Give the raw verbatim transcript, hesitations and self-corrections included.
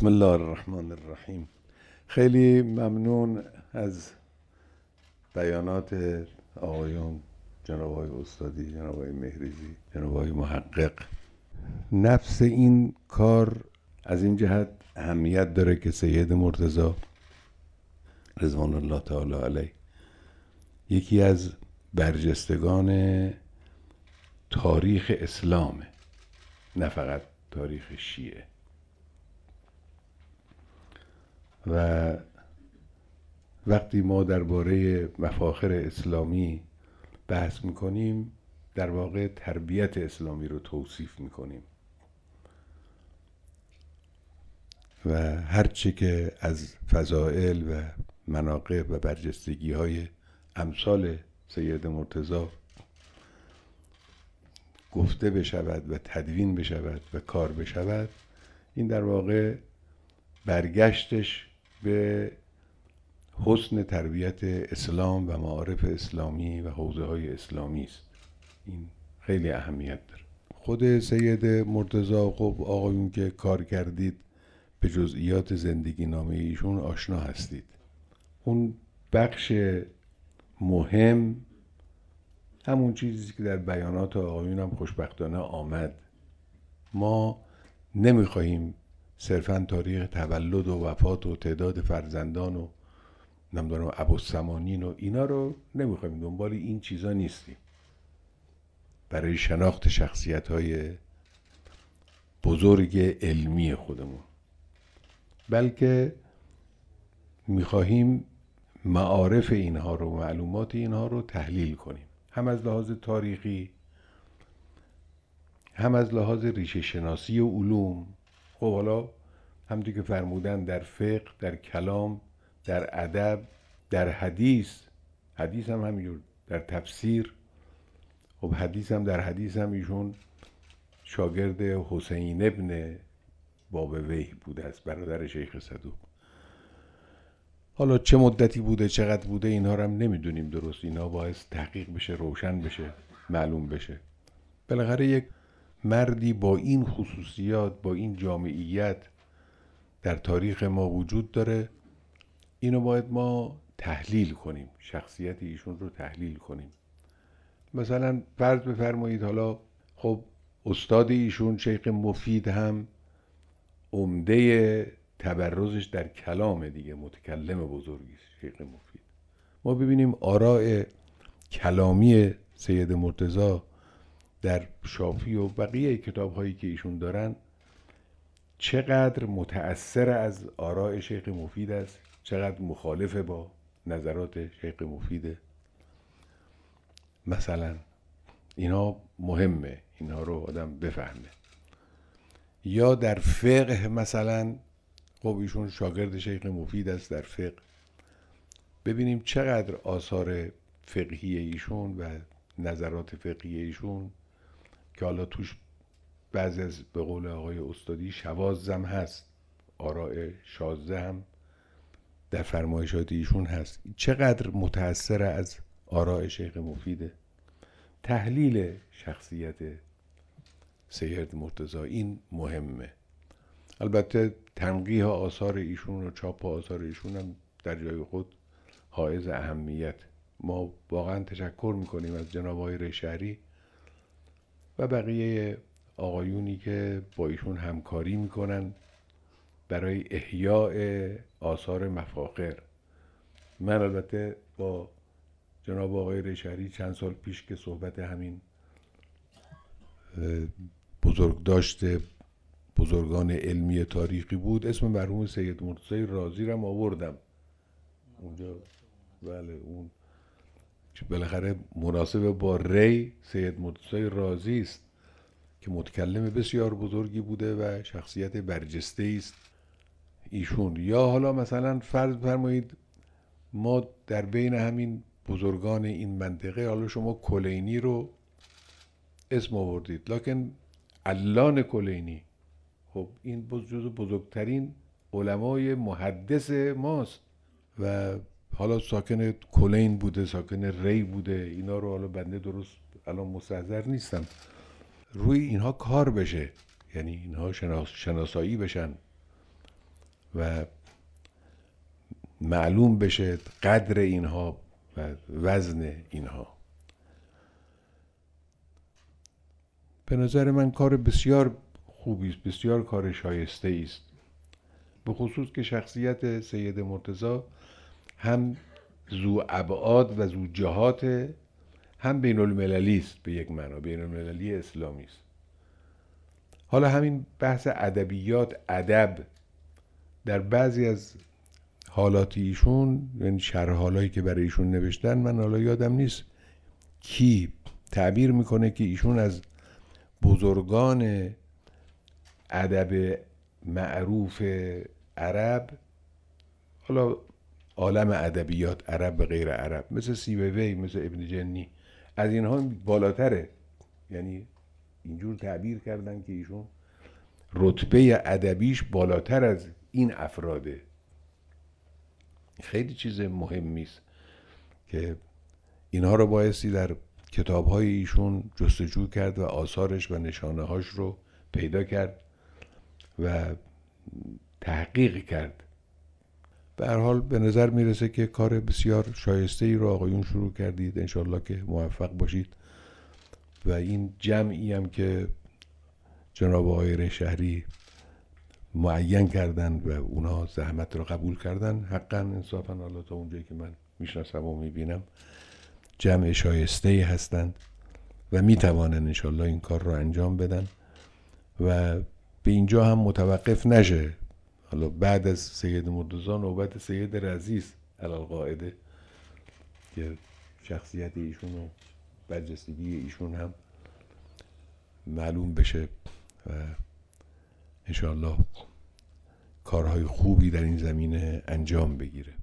بسم الله الرحمن الرحیم. خیلی ممنون از بیانات آقایون، جناب آقای استادی، جناب آقای مهریزی، جناب آقای محقق. نفس این کار از این جهت اهمیت داره که سید مرتضی رضوان الله تعالی علیه یکی از برجستگان تاریخ اسلامه، نه فقط تاریخ شیعه. و وقتی ما درباره مفاخر اسلامی بحث میکنیم، در واقع تربیت اسلامی رو توصیف میکنیم و هرچه که از فضائل و مناقب و برجستگی های امثال سید مرتضی گفته بشود و تدوین بشود و کار بشود، این در واقع برگشتش به حسن تربیت اسلام و معارف اسلامی و حوزه های اسلامی است. این خیلی اهمیت داره. خود سید مرتضی، خب آقایون که کار کردید به جزئیات زندگی نامه ایشون آشنا هستید. اون بخش مهم همون چیزی که در بیانات آقایون هم خوشبختانه آمد. ما نمیخواهیم صرفاً تاریخ تولد و وفات و تعداد فرزندان و نمیدونم ابوالسمانین و اینا رو نمیخوایم، دنبال این چیزا نیستیم برای شناخت شخصیت های بزرگ علمی خودمون، بلکه میخواهیم معارف اینها رو، معلومات اینها رو تحلیل کنیم، هم از لحاظ تاریخی، هم از لحاظ ریشه شناسی و علوم. خب حالا همونطور که فرمودن در فقه، در کلام، در ادب، در حدیث، حدیث هم همینجور، در تفسیر. خب حدیث هم در حدیث هم ایشون شاگرد حسین ابن بابویه بوده است، برادر شیخ صدوق. حالا چه مدتی بوده، چقدر بوده، اینها رو هم نمیدونیم درست. اینا باید تحقیق بشه، روشن بشه، معلوم بشه. بالاخره یک مردی با این خصوصیات، با این جامعیت در تاریخ ما وجود داره. اینو باید ما تحلیل کنیم، شخصیت ایشون رو تحلیل کنیم. مثلا فرض بفرمایید حالا خب استاد ایشون شیخ مفید هم عمده تبرزش در کلام دیگه، متکلم بزرگی شیخ مفید. ما ببینیم آراء کلامی سید مرتضی در شافی و بقیه کتاب هایی که ایشون دارن چقدر متأثر از آراء شیخ مفید است، چقدر مخالف با نظرات شیخ مفیده. مثلا اینا مهمه، اینا رو آدم بفهمه. یا در فقه مثلا، خب ایشون شاگرد شیخ مفید است در فقه، ببینیم چقدر آثار فقهی ایشون و نظرات فقهی ایشون که حالا توش بعضی از به قول آقای استادی شواذم هست، آراء شاذه هم در فرمایشات ایشون هست، چقدر متأثر از آراء شیخ مفیده. تحلیل شخصیت سید مرتضی این مهمه. البته تنقیح آثار ایشون و چاپ آثار ایشون هم در جای خود حائز اهمیت. ما واقعا تشکر میکنیم از جناب آقای ریشهری و بقیه آقایونی که با ایشون همکاری میکنن برای احیاء آثار مفاخر. من البته با جناب آقای ریشهری چند سال پیش که صحبت همین بزرگ داشته بزرگان علمی تاریخی بود، اسم مرحوم سید مرتضی رازی رو آوردم اونجا. بله، اون بالاخره مناسب با ری سید مرتضی رازی است که متکلم بسیار بزرگی بوده و شخصیت برجسته است ایشون. یا حالا مثلا فرض فرمایید ما در بین همین بزرگان این منطقه، حالا شما کلینی رو اسم آوردید، لکن علان کلینی خب این جزو بزرگترین علمای محدث ماست و حالا ساکن کلین بوده، ساکن ری بوده. اینا رو حالا بنده درست الان مستحضر نیستم. روی اینها کار بشه، یعنی اینها شناس شناسایی بشن و معلوم بشه قدر اینها و وزن اینها. به نظر من کار بسیار خوبی است، بسیار کار شایسته است، به خصوص که شخصیت سید مرتضی هم ذو ابعاد و ذو جهات، هم بین المللی است، به یک معنا بین المللی اسلامی است. حالا همین بحث ادبیات، ادب در بعضی از حالات ایشون، یعنی شرح حالایی که برای ایشون نوشتن، من حالا یادم نیست کی تعبیر میکنه که ایشون از بزرگان ادب معروف عرب، حالا عالم ادبیات عرب به غیر عرب، مثل سیبوی، مثل ابن جنی، از اینها بالاتره. یعنی اینجور تعبیر کردن که ایشون رتبه ادبیش بالاتر از این افراده. خیلی چیز مهمی است که اینها رو بایستی در کتاب‌های ایشون جستجو کرد و آثارش و نشانه‌هاش رو پیدا کرد و تحقیق کرد. به هر حال به نظر میرسه که کار بسیار شایسته ای رو آقایون شروع کردید، انشالله که موفق باشید و این جمعی هم که جناب آقای شهری معین کردن و اونها زحمت رو قبول کردن، حقا انصافا حالا تا اونجایی که من میشناسم و میبینم جمع شایسته ای هستند و میتوانن انشالله این کار رو انجام بدن و به اینجا هم متوقف نشه. حالا بعد از سید مرتضی نوبت سید رضی است علالقاعده که شخصیت ایشون و برجستگی ایشون هم معلوم بشه و انشاءالله کارهای خوبی در این زمینه انجام بگیره.